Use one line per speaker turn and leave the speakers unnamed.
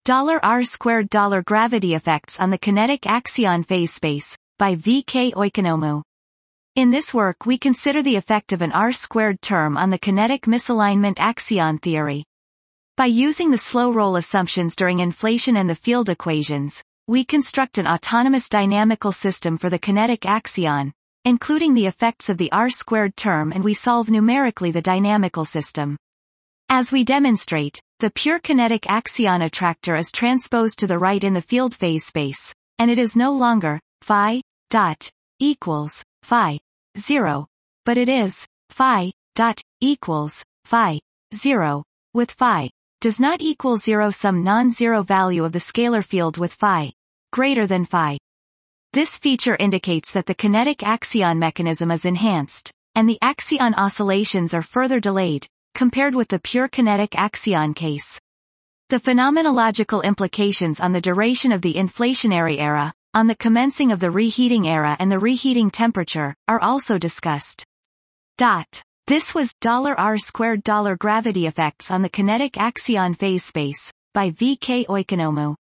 $r² gravity effects on the kinetic axion phase space, by V.K. Oikonomou. In this work we consider the effect of an r² term on the kinetic misalignment axion theory. By using the slow roll assumptions during inflation and the field equations, we construct an autonomous dynamical system for the kinetic axion, including the effects of the r² term, and we solve numerically the dynamical system. As we demonstrate, the pure kinetic axion attractor is transposed to the right in the field phase space, and it is no longer phi dot equals phi 0, but it is phi dot equals phi 0, with phi does not equal 0 some non-zero value of the scalar field with phi greater than phi. This feature indicates that the kinetic axion mechanism is enhanced, and the axion oscillations are further delayed, compared with the pure kinetic axion case. The phenomenological implications on the duration of the inflationary era, on the commencing of the reheating era and the reheating temperature, are also discussed. This was $r² gravity effects on the kinetic axion phase space, by V.K. Oikonomou.